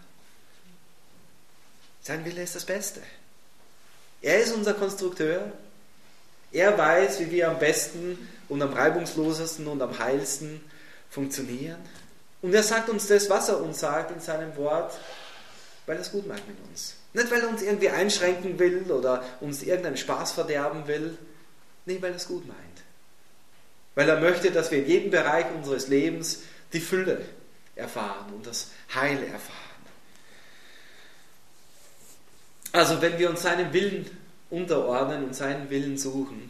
Sein Wille ist das Beste. Er ist unser Konstrukteur. Er weiß, wie wir am besten und am reibungslosesten und am heilsten funktionieren. Und er sagt uns das, was er uns sagt in seinem Wort, weil er es gut meint mit uns. Nicht, weil er uns irgendwie einschränken will oder uns irgendeinen Spaß verderben will. Nee, weil er es gut meint. Weil er möchte, dass wir in jedem Bereich unseres Lebens die Fülle erfahren und das Heil erfahren. Also wenn wir uns seinem Willen unterordnen und seinen Willen suchen,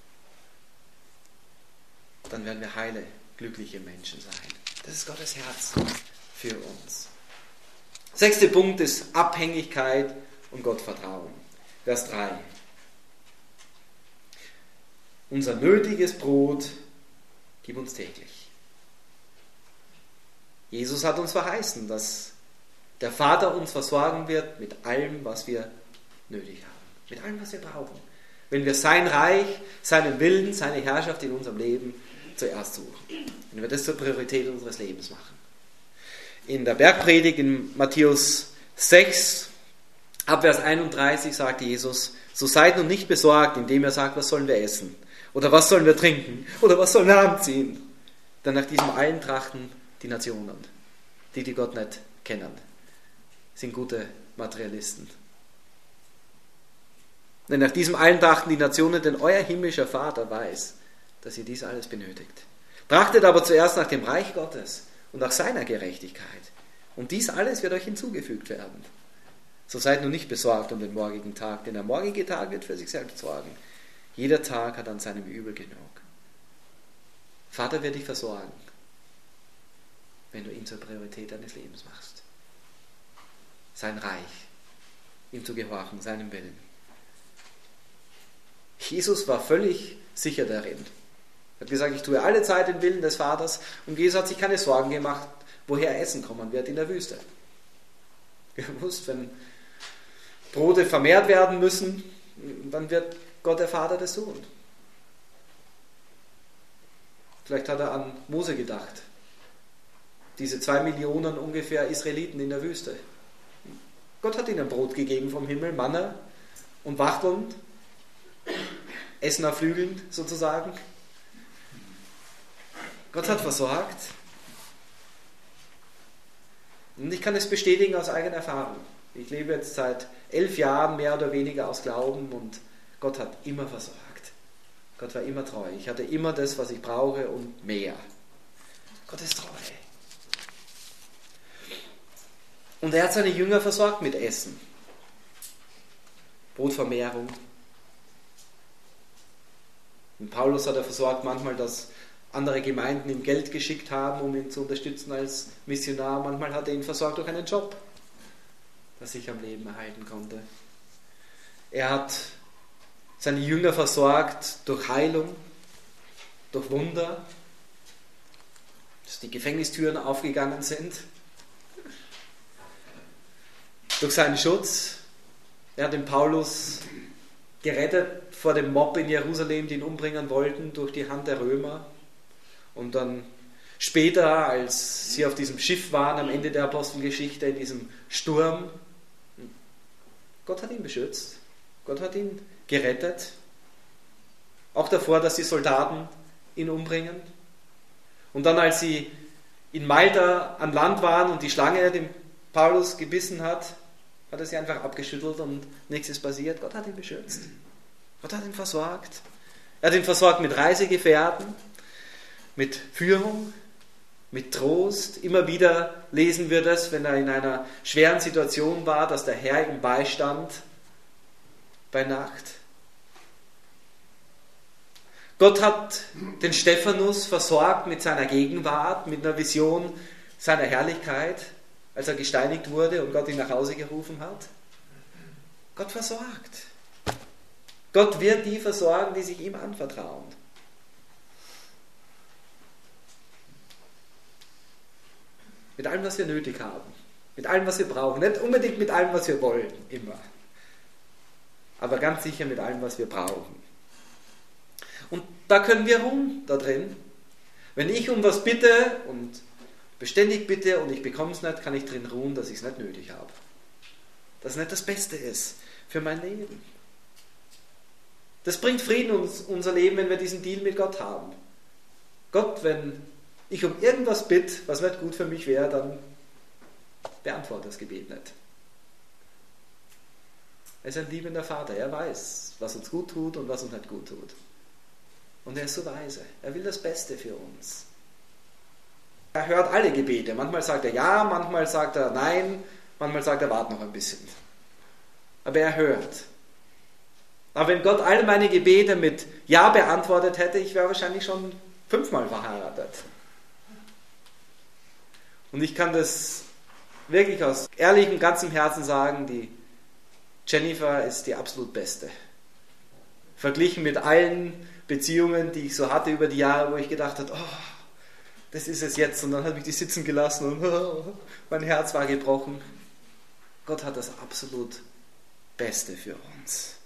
dann werden wir heile, glückliche Menschen sein. Das ist Gottes Herz für uns. Sechster Punkt ist Abhängigkeit und Gottvertrauen. Vers drei. Unser nötiges Brot gib uns täglich. Jesus hat uns verheißen, dass der Vater uns versorgen wird mit allem, was wir nötig haben. Mit allem, was wir brauchen. Wenn wir sein Reich, seinen Willen, seine Herrschaft in unserem Leben zuerst suchen. Wenn wir das zur Priorität unseres Lebens machen. In der Bergpredigt in Matthäus sechs, ab Vers einunddreißig, sagt Jesus, so seid nun nicht besorgt, indem er sagt, was sollen wir essen? Oder was sollen wir trinken? Oder was sollen wir anziehen? Denn nach diesem allen trachten die Nationen, die, die Gott nicht kennen, sind gute Materialisten. Denn nach diesem allen trachten die Nationen, denn euer himmlischer Vater weiß, dass ihr dies alles benötigt. Trachtet aber zuerst nach dem Reich Gottes und nach seiner Gerechtigkeit. Und dies alles wird euch hinzugefügt werden. So seid nun nicht besorgt um den morgigen Tag, denn der morgige Tag wird für sich selbst sorgen. Jeder Tag hat an seinem Übel genug. Vater wird dich versorgen, wenn du ihn zur Priorität deines Lebens machst. Sein Reich, ihm zu gehorchen, seinem Willen. Jesus war völlig sicher darin. Er hat gesagt, ich tue alle Zeit den Willen des Vaters, und Jesus hat sich keine Sorgen gemacht, woher Essen kommen wird in der Wüste. Er wusste, wenn Brote vermehrt werden müssen, dann wird Gott der Vater das tun. Vielleicht hat er an Mose gedacht. Diese zwei Millionen ungefähr Israeliten in der Wüste. Gott hat ihnen Brot gegeben vom Himmel, Manna und Wachteln, Essen auf Flügeln sozusagen. Gott hat versorgt. Und ich kann es bestätigen aus eigener Erfahrung. Ich lebe jetzt seit elf Jahren mehr oder weniger aus Glauben und Gott hat immer versorgt. Gott war immer treu. Ich hatte immer das, was ich brauche und mehr. Gott ist treu. Und er hat seine Jünger versorgt mit Essen. Brotvermehrung. Und Paulus hat er versorgt manchmal, dass andere Gemeinden ihm Geld geschickt haben, um ihn zu unterstützen als Missionar. Manchmal hat er ihn versorgt durch einen Job, dass sich am Leben erhalten konnte. Er hat seine Jünger versorgt durch Heilung, durch Wunder, dass die Gefängnistüren aufgegangen sind, durch seinen Schutz. Er hat den Paulus gerettet vor dem Mob in Jerusalem, die ihn umbringen wollten, durch die Hand der Römer. Und dann später, als sie auf diesem Schiff waren, am Ende der Apostelgeschichte, in diesem Sturm, Gott hat ihn beschützt. Gott hat ihn gerettet. Auch davor, dass die Soldaten ihn umbringen. Und dann, als sie in Malta an Land waren und die Schlange den Paulus gebissen hat, hat er sie einfach abgeschüttelt und nichts ist passiert. Gott hat ihn beschützt. Gott hat ihn versorgt. Er hat ihn versorgt mit Reisegefährten, mit Führung, mit Trost. Immer wieder lesen wir das, wenn er in einer schweren Situation war, dass der Herr ihm beistand bei Nacht. Gott hat den Stephanus versorgt mit seiner Gegenwart, mit einer Vision seiner Herrlichkeit, als er gesteinigt wurde und Gott ihn nach Hause gerufen hat. Gott versorgt. Gott wird die versorgen, die sich ihm anvertrauen. Mit allem, was wir nötig haben. Mit allem, was wir brauchen. Nicht unbedingt mit allem, was wir wollen, immer. Aber ganz sicher mit allem, was wir brauchen. Und da können wir ruhen, da drin. Wenn ich um was bitte und beständig bitte und ich bekomme es nicht, kann ich drin ruhen, dass ich es nicht nötig habe. Dass es nicht das Beste ist für mein Leben. Das bringt Frieden in unser Leben, wenn wir diesen Deal mit Gott haben. Gott, wenn ich um irgendwas bitte, was nicht gut für mich wäre, dann beantworte das Gebet nicht. Er ist ein liebender Vater. Er weiß, was uns gut tut und was uns nicht gut tut. Und er ist so weise. Er will das Beste für uns. Er hört alle Gebete. Manchmal sagt er ja, manchmal sagt er nein, manchmal sagt er warte noch ein bisschen. Aber er hört. Aber wenn Gott alle meine Gebete mit ja beantwortet hätte, ich wäre wahrscheinlich schon fünfmal verheiratet. Und ich kann das wirklich aus ehrlichem, ganzem Herzen sagen, die Jennifer ist die absolut beste. Verglichen mit allen Beziehungen, die ich so hatte über die Jahre, wo ich gedacht habe, oh, das ist es jetzt. Und dann habe ich die sitzen gelassen und oh, mein Herz war gebrochen. Gott hat das absolut Beste für uns.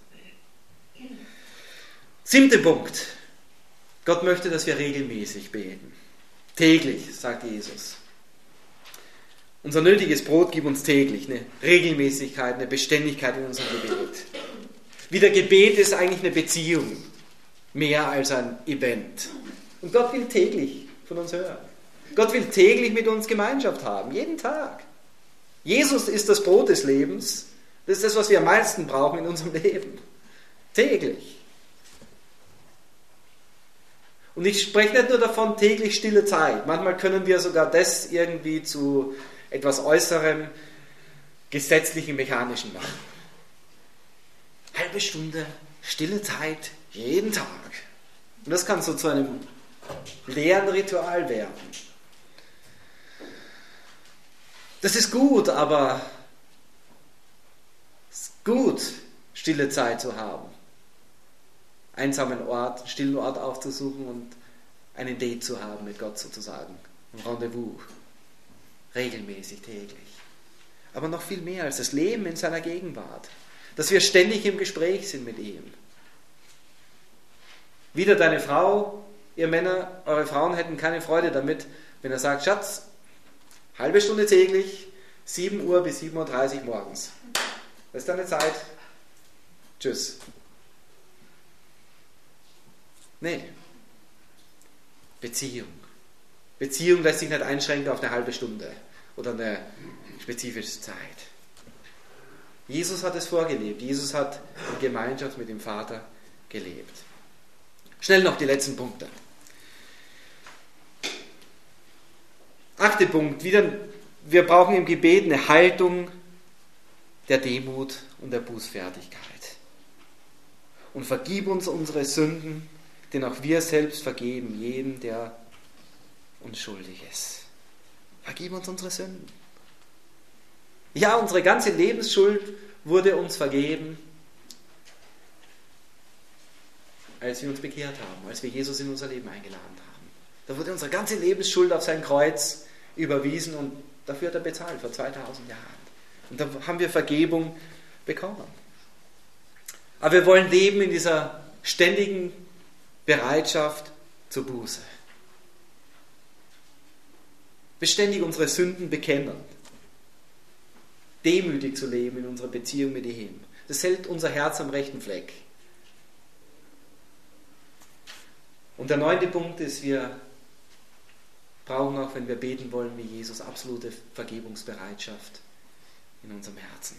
Siebter Punkt. Gott möchte, dass wir regelmäßig beten. Täglich, sagt Jesus. Unser nötiges Brot gib uns täglich. Eine Regelmäßigkeit, eine Beständigkeit in unserem Gebet. Wieder Gebet ist eigentlich eine Beziehung. Mehr als ein Event. Und Gott will täglich von uns hören. Gott will täglich mit uns Gemeinschaft haben. Jeden Tag. Jesus ist das Brot des Lebens. Das ist das, was wir am meisten brauchen in unserem Leben. Täglich. Und ich spreche nicht nur davon, täglich stille Zeit. Manchmal können wir sogar das irgendwie zu etwas Äußerem, gesetzlichen, mechanischen machen. Halbe Stunde stille Zeit jeden Tag. Und das kann so zu einem leeren Ritual werden. Das ist gut, aber es ist gut, stille Zeit zu haben. Einsamen Ort, einen stillen Ort aufzusuchen und einen Date zu haben mit Gott sozusagen. Ein Rendezvous. Regelmäßig, täglich. Aber noch viel mehr als das Leben in seiner Gegenwart. Dass wir ständig im Gespräch sind mit ihm. Wieder deine Frau, ihr Männer, eure Frauen hätten keine Freude damit, wenn er sagt, Schatz, halbe Stunde täglich, sieben Uhr bis sieben Uhr dreißig morgens. Das ist deine Zeit. Tschüss. Nee. Beziehung. Beziehung lässt sich nicht einschränken auf eine halbe Stunde oder eine spezifische Zeit. Jesus hat es vorgelebt. Jesus hat in Gemeinschaft mit dem Vater gelebt. Schnell noch die letzten Punkte. Achter Punkt. Wieder, wir brauchen im Gebet eine Haltung der Demut und der Bußfertigkeit. Und vergib uns unsere Sünden, denn auch wir selbst vergeben jedem, der uns schuldig ist. Vergib uns unsere Sünden. Ja, unsere ganze Lebensschuld wurde uns vergeben. als wir uns bekehrt haben, als wir Jesus in unser Leben eingeladen haben. Da wurde unsere ganze Lebensschuld auf sein Kreuz überwiesen und dafür hat er bezahlt, vor zweitausend Jahren. Und da haben wir Vergebung bekommen. Aber wir wollen leben in dieser ständigen Bereitschaft zur Buße. Beständig unsere Sünden bekennen. Demütig zu leben in unserer Beziehung mit ihm. Das hält unser Herz am rechten Fleck. Und der neunte Punkt ist, wir brauchen auch, wenn wir beten wollen, wie Jesus, absolute Vergebungsbereitschaft in unserem Herzen.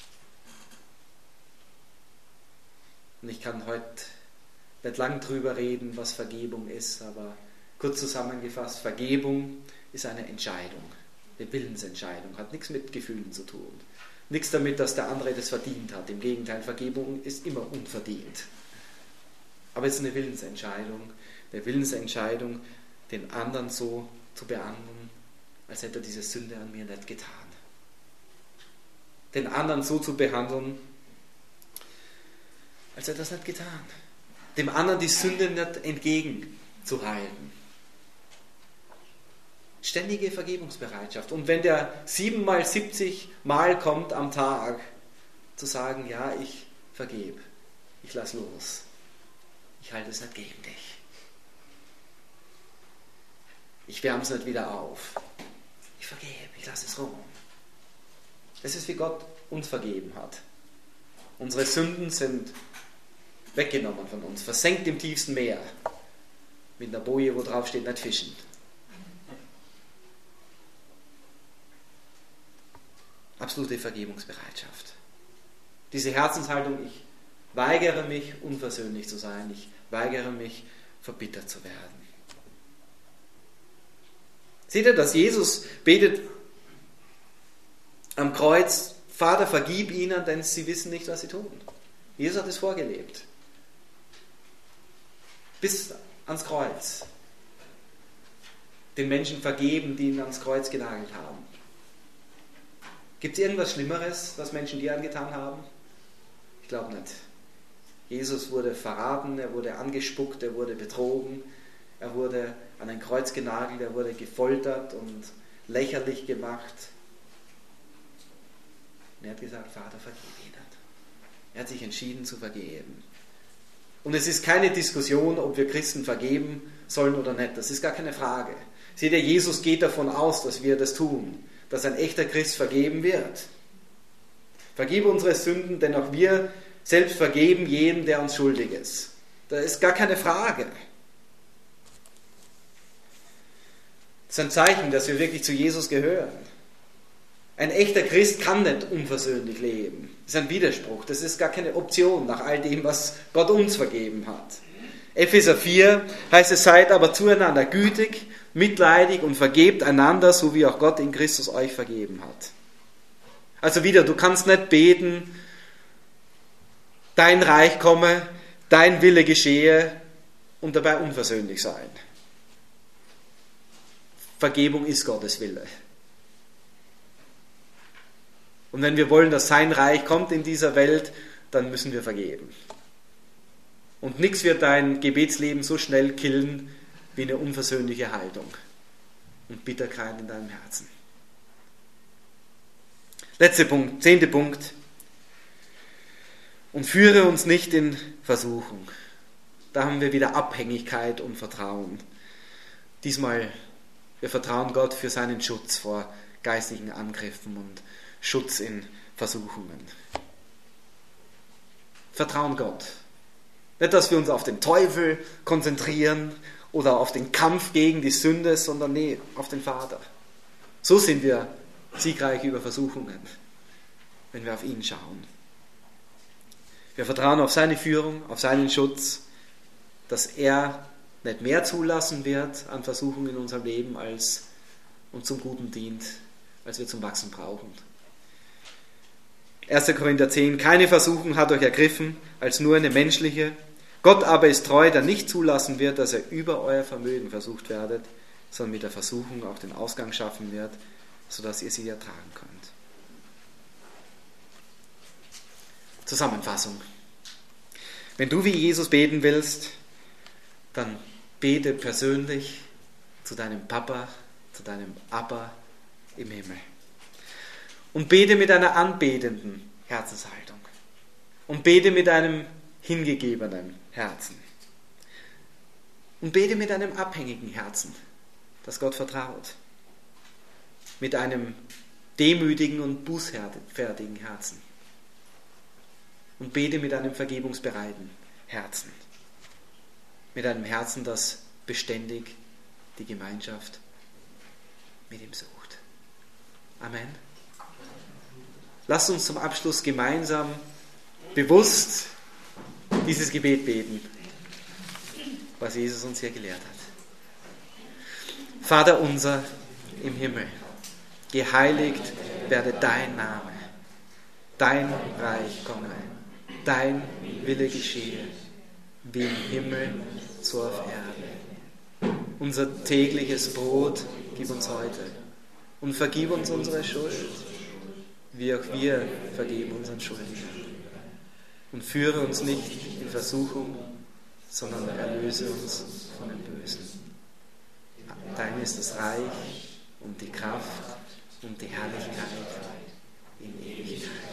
Und ich kann heute nicht lang drüber reden, was Vergebung ist, aber kurz zusammengefasst, Vergebung ist eine Entscheidung, eine Willensentscheidung, hat nichts mit Gefühlen zu tun. Nichts damit, dass der andere das verdient hat. Im Gegenteil, Vergebung ist immer unverdient. Aber es ist eine Willensentscheidung, eine Willensentscheidung, den anderen so zu behandeln, als hätte er diese Sünde an mir nicht getan. Den anderen so zu behandeln, als hätte er das nicht getan. Dem anderen die Sünde nicht entgegenzuhalten. Ständige Vergebungsbereitschaft. Und wenn der siebenmal, siebzig Mal kommt am Tag, zu sagen, ja, ich vergebe, ich lasse los, ich halte es nicht gegen dich. Ich wärme es nicht wieder auf. Ich vergebe, ich lasse es ruhen. Das ist, wie Gott uns vergeben hat. Unsere Sünden sind weggenommen von uns, versenkt im tiefsten Meer. Mit einer Boje, wo drauf steht, nicht fischen. Absolute Vergebungsbereitschaft. Diese Herzenshaltung, ich weigere mich, unversöhnlich zu sein. Ich weigere mich, verbittert zu werden. Seht ihr, dass Jesus betet am Kreuz, Vater, vergib ihnen, denn sie wissen nicht, was sie tun. Jesus hat es vorgelebt. Bis ans Kreuz. Den Menschen vergeben, die ihn ans Kreuz genagelt haben. Gibt es irgendwas Schlimmeres, was Menschen dir angetan haben? Ich glaube nicht. Jesus wurde verraten, er wurde angespuckt, er wurde betrogen, er wurde an ein Kreuz genagelt, er wurde gefoltert und lächerlich gemacht. Und er hat gesagt, Vater, vergib ihnen. Er hat sich entschieden zu vergeben. Und es ist keine Diskussion, ob wir Christen vergeben sollen oder nicht. Das ist gar keine Frage. Seht ihr, Jesus geht davon aus, dass wir das tun, dass ein echter Christ vergeben wird. Vergib unsere Sünden, denn auch wir selbst vergeben jedem, der uns schuldig ist. Da ist gar keine Frage. Das ist ein Zeichen, dass wir wirklich zu Jesus gehören. Ein echter Christ kann nicht unversöhnlich leben. Das ist ein Widerspruch. Das ist gar keine Option nach all dem, was Gott uns vergeben hat. Epheser vier heißt es, seid aber zueinander gütig, mitleidig und vergebt einander, so wie auch Gott in Christus euch vergeben hat. Also wieder, du kannst nicht beten, dein Reich komme, dein Wille geschehe und dabei unversöhnlich sein. Vergebung ist Gottes Wille. Und wenn wir wollen, dass sein Reich kommt in dieser Welt, dann müssen wir vergeben. Und nichts wird dein Gebetsleben so schnell killen wie eine unversöhnliche Haltung und Bitterkeit in deinem Herzen. Letzter Punkt, zehnter Punkt. Und führe uns nicht in Versuchung. Da haben wir wieder Abhängigkeit und Vertrauen. Diesmal, wir vertrauen Gott für seinen Schutz vor geistlichen Angriffen und Schutz in Versuchungen. Vertrauen Gott. Nicht, dass wir uns auf den Teufel konzentrieren oder auf den Kampf gegen die Sünde, sondern nee, auf den Vater. So sind wir siegreich über Versuchungen, wenn wir auf ihn schauen. Wir vertrauen auf seine Führung, auf seinen Schutz, dass er nicht mehr zulassen wird an Versuchungen in unserem Leben, als uns zum Guten dient, als wir zum Wachsen brauchen. erster Korinther zehn, keine Versuchung hat euch ergriffen, als nur eine menschliche. Gott aber ist treu, der nicht zulassen wird, dass er über euer Vermögen versucht werdet, sondern mit der Versuchung auch den Ausgang schaffen wird, sodass ihr sie ertragen könnt. Zusammenfassung. Wenn du wie Jesus beten willst, dann bete persönlich zu deinem Papa, zu deinem Abba im Himmel. Und bete mit einer anbetenden Herzenshaltung. Und bete mit einem hingegebenen Herzen. Und bete mit einem abhängigen Herzen, das Gott vertraut. Mit einem demütigen und bußfertigen Herzen. Und bete mit einem vergebungsbereiten Herzen. Mit einem Herzen, das beständig die Gemeinschaft mit ihm sucht. Amen. Lasst uns zum Abschluss gemeinsam bewusst dieses Gebet beten, was Jesus uns hier gelehrt hat. Vater unser im Himmel, geheiligt werde dein Name, dein Reich komme, dein Wille geschehe, wie im Himmel, so auf Erden. Unser tägliches Brot gib uns heute und vergib uns unsere Schuld, wie auch wir vergeben unseren Schuldigern. Und führe uns nicht in Versuchung, sondern erlöse uns von dem Bösen. Dein ist das Reich und die Kraft und die Herrlichkeit in Ewigkeit.